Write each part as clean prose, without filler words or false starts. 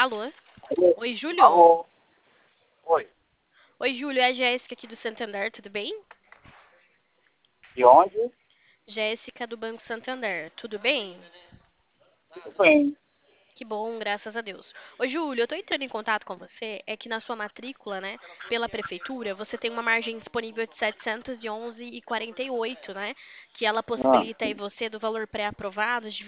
Alô? Alô? Oi, Júlio? Alô? Oi. Oi, Júlio, é a Jéssica aqui do Santander, tudo bem? De onde? Jéssica do Banco Santander, tudo bem? Tudo bem. Que bom, graças a Deus. Ô, Júlio, eu tô entrando em contato com você, é que na sua matrícula, né, pela prefeitura, você tem uma margem disponível de 711,48, né, que ela Ah, possibilita aí você do valor pré-aprovado de R$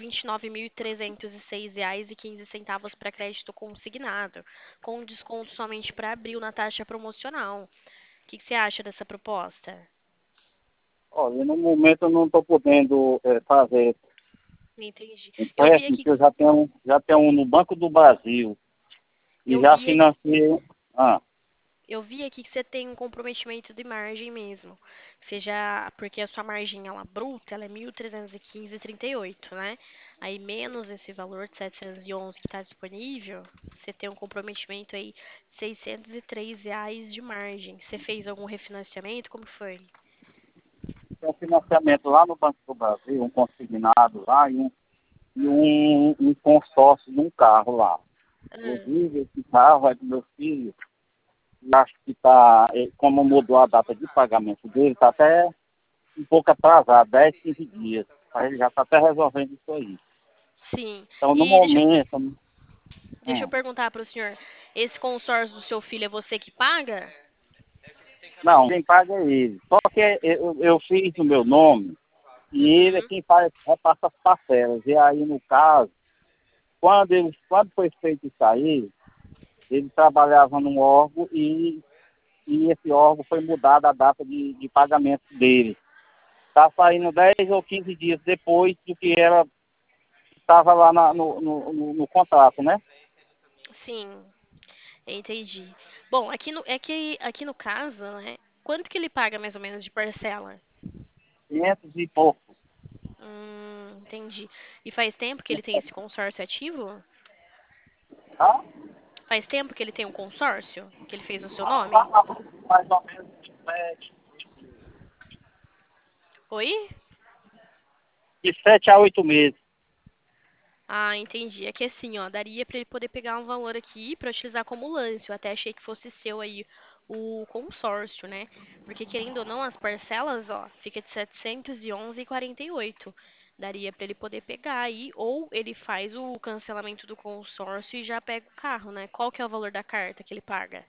29.306,15 para crédito consignado, com desconto somente para abril na taxa promocional. O que você acha dessa proposta? olha, no momento eu não estou podendo fazer Entendi. empréstimo, que eu já tenho um no Banco do Brasil e Eu já vi aqui, financei. Ah, eu vi aqui que você tem um comprometimento de margem mesmo. Seja porque a sua margem ela bruta, ela é 1.315,38, né? Aí menos esse valor de 711 que está disponível, você tem um comprometimento aí de R$ 603 de margem. Você fez algum refinanciamento? Como que foi? tem um financiamento lá no Banco do Brasil, um consignado lá e um consórcio de um carro lá. Ah, Inclusive, esse carro é do meu filho e acho que está, como mudou a data de pagamento dele, está até um pouco atrasado, 10, 15 dias. Aí ele já está até resolvendo isso aí. sim. Então, no E momento, deixa eu hum, perguntar para o senhor, esse consórcio do seu filho é você que paga? não, quem paga é ele. Só que eu fiz no meu nome e ele é Uhum. quem faz, repassa as parcelas. E aí, no caso, quando foi feito isso aí, ele trabalhava num órgão e esse órgão foi mudado a data de pagamento dele. Está saindo 10 ou 15 dias depois do que estava lá no contrato, né? Sim, entendi. Bom, aqui no caso, né? Quanto que ele paga mais ou menos de parcela? 500 e pouco. Entendi. E faz tempo que ele tem esse consórcio ativo? Tá? Faz tempo que ele tem um consórcio? Que ele fez no seu nome? Tá, mais ou menos 7, Oi? de 7 a 8 meses. Ah, entendi. É que assim, ó, daria pra ele poder pegar um valor aqui pra utilizar como lance. Eu até achei que fosse seu aí o consórcio, né? Porque querendo ou não, as parcelas, ó, fica de 711,48. Daria pra ele poder pegar aí, ou ele faz o cancelamento do consórcio e já pega o carro, né? Qual que é o valor da carta que ele paga?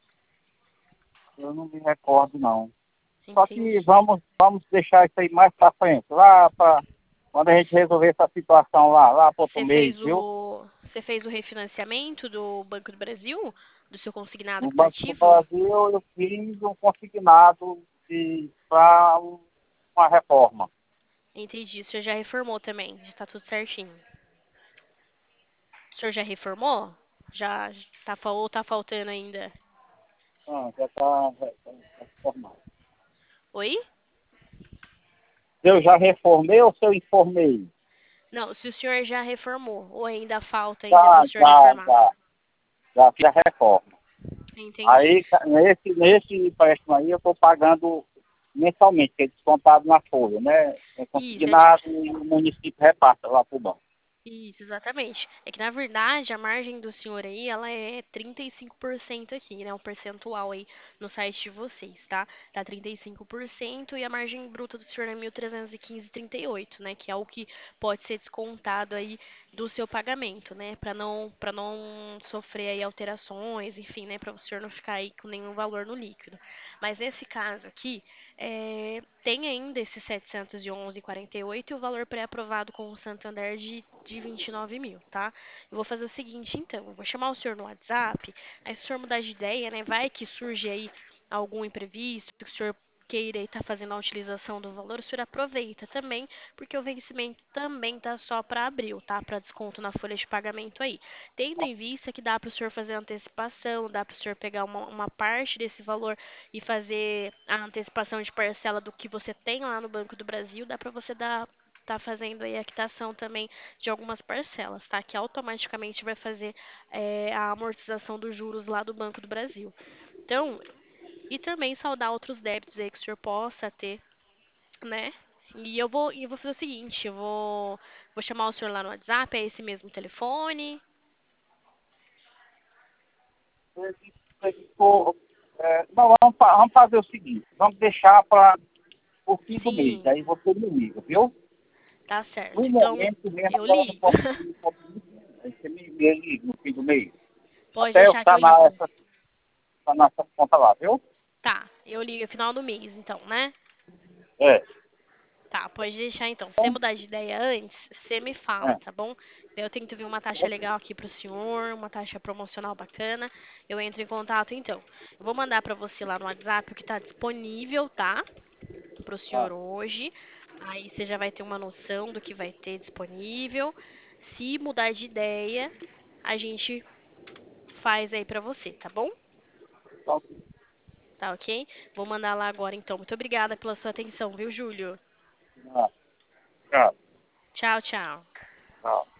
Eu não me recordo, não. Só que Entendi. vamos deixar isso aí mais para frente, lá para quando a gente resolver essa situação lá para outro mês, viu? Você fez o refinanciamento do Banco do Brasil? Do seu consignado No que tá Banco do ativo? Brasil eu fiz um consignado para uma reforma. Entendi. O senhor já reformou também. Já tá tudo certinho. O senhor já reformou? Já ou tá faltando ainda? Ah, já está reformado. Oi? Eu já reformei ou se eu informei? Não, se o senhor já reformou ou ainda falta ainda para o Já, senhor já, reformar. já, já fiz a reforma. Entendi. Aí, nesse empréstimo aí, eu estou pagando mensalmente, que é descontado na folha, né? É Isso, consignado e o município repassa lá para o banco. isso, exatamente. É que na verdade a margem do senhor aí, ela é 35% aqui, né? Um percentual aí no site de vocês, tá? Tá 35% e a margem bruta do senhor é 1.315,38, né? Que é o que pode ser descontado aí do seu pagamento, né? Para não sofrer aí alterações, enfim, né? Para o senhor não ficar aí com nenhum valor no líquido. Mas nesse caso aqui, tem ainda esse 711,48 e o valor pré-aprovado com o Santander de 29 mil, tá? Eu vou fazer o seguinte, então, eu vou chamar o senhor no WhatsApp, aí se o senhor mudar de ideia, né, vai que surge aí algum imprevisto, que o senhor queira estar fazendo a utilização do valor, o senhor aproveita também, porque o vencimento também tá só para abril, tá? Para desconto na folha de pagamento aí. Tendo em vista que dá para o senhor fazer antecipação, dá para o senhor pegar uma parte desse valor e fazer a antecipação de parcela do que você tem lá no Banco do Brasil, dá para você tá fazendo aí a quitação também de algumas parcelas, tá? Que automaticamente vai fazer a amortização dos juros lá do Banco do Brasil. Então, e também saldar outros débitos aí que o senhor possa ter, né? E eu vou fazer o seguinte, vou chamar o senhor lá no WhatsApp, é esse mesmo telefone. Ele ficou, não, vamos fazer o seguinte, vamos deixar para o fim do mês, Sim, aí você me liga, viu? tá No certo. Então, momento mesmo, eu agora eu não ligo. posso aí você me liga no fim do mês. Pode Até eu deixar que estar eu ligo. tá nessa conta lá, viu? Tá, eu ligo no final do mês, então, né? É. Tá, pode deixar então. Se você Então, mudar de ideia antes, você me fala, é, tá bom? Daí eu tento ver uma taxa legal aqui pro senhor, uma taxa promocional bacana. Eu entro em contato então. Eu vou mandar pra você lá no WhatsApp o que tá disponível, tá? Pro senhor é. hoje. Aí você já vai ter uma noção do que vai ter disponível. Se mudar de ideia, a gente faz aí pra você, tá bom? Então, Tá ok? Vou mandar lá agora então. Muito obrigada pela sua atenção, viu, Júlio? ah, tchau, Tchau, tchau. tchau.